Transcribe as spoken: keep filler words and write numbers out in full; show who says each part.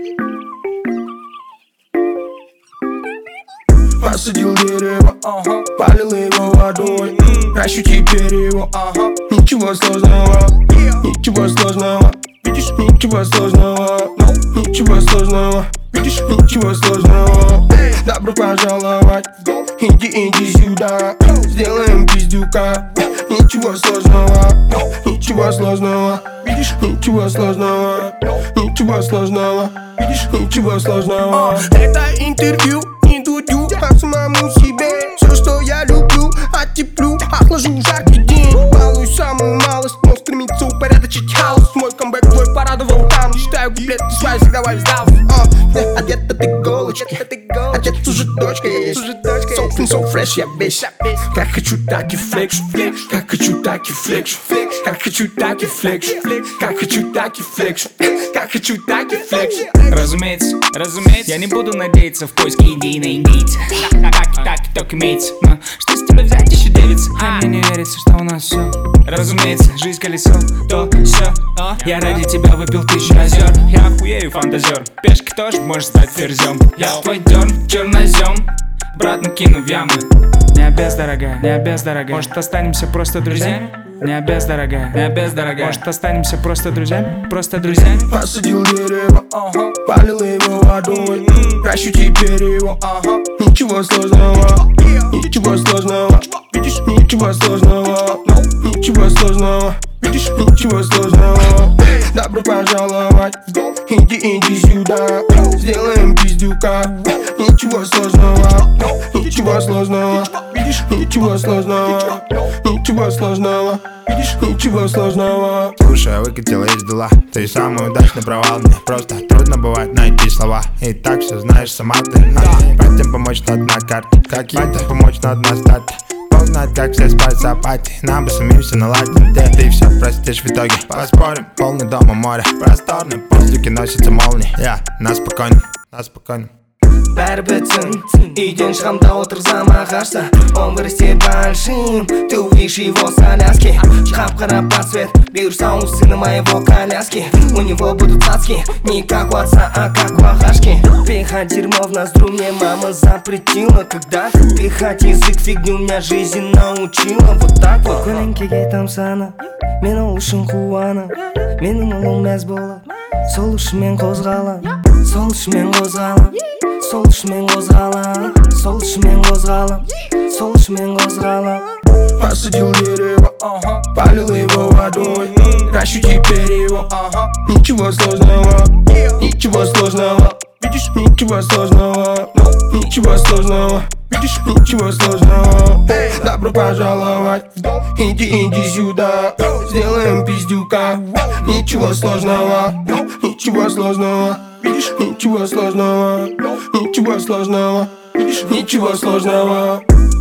Speaker 1: Посадил дерево, ага, полил его водой, прощу теперь его, ага. Ничего сложного, ничего сложного, видишь, ничего сложного, ничего сложного, видишь, ничего сложного. Добро пожаловать, иди, иди сюда, сделаем пиздюка. Ничего сложного, ничего сложного, видишь, ничего сложного, ничего сложного, видишь, ничего сложного. Это интервью, не дудю, а самому себе. Все, что я люблю, оттеплю, охлажу жаркий день. Балуюсь самую малость, но стремится упорядочить хаос. Мой камбэк твой порадовал там. Читаю куплет, ты свою всегда вайвздал. Одета ты голочки, одет уже дочка есть. So clean, so fresh, я весь. Как хочу, так и флекш, как хочу, так и флекш, как хочу, так и флекш, как хочу, так и флекш, как хочу, так и флекш.
Speaker 2: Разумеется, разумеется, я не буду надеяться в поиске идейной индейца. Так, так, так имеется, но что с тебя взять еще девица? А мне не верится, что у нас все. Разумеется, жизнь колесо, то все. Я ради тебя выпил тысячу озер. Я охуею фантазер, пешка тоже может стать ферзем. Я твой дерн, чернозем, брат накину в яму. Не обез, дорогая, не обез, дорогая. Может останемся просто друзьями? Не обез, дорогая, не обез, дорогая. Может останемся просто друзьями? Просто друзьями.
Speaker 1: Посадил дерево, ага, полил его водой, прощу теперь его, ага. Ничего сложного, ничего сложного, видишь, ничего сложного, ничего сложного, видишь, ничего сложного. Добро пожаловать, иди, иди сюда, сделаем пиздюка. Ничего сложного, ничего сложного, видишь, ничего сложного, ничего сложного, видишь, ничего сложного.
Speaker 3: Слушай, выкатила из дела, ты самый удачный провал. Мне просто трудно бывает найти слова. И так все знаешь сама ты. Братьям помочь надо на карте, каким-то помочь надо на старте. Бог знает, как все спать с апатией, нам бы самим все наладить. Ты, ты все простишь в итоге. Поспорим, полный дом и море, просторный, воздухе носится молнии. Я на спокойном, на спокойном.
Speaker 4: Бәрібір түн, үйден шығамда отырсам ағашта. Он вырастет большим, ты увидишь его коляски. Қап-қара подсвет, бирюса у сына моего коляски. У него будут цацки, не как у отца, а как у ағашки. Пихать дерьмо в ноздрю мне мама запретила. Когда пихать язык фигню меня жизнь научила. Вот так вот. Көлеңкеге тамсана, мен ол үшін қуана. Менің ұлым мәз болады, сол үшін мен қозғалам. Сол үшін мен қозғалам, сол үшін мен қозғалам, сол үшін мен қозғалам, сол үшін мен қозғалам.
Speaker 1: Посадил дерево, ага, полил его водой, прощу теперь его, ага. Ничего сложного, ничего сложного, видишь, ничего сложного, ничего сложного, видишь, ничего сложного. Добро пожаловать, иди, иди сюда, сделаем пиздюка. Ничего сложного, ничего сложного, видишь, ничего сложного, ничего сложного, видишь, ничего сложного.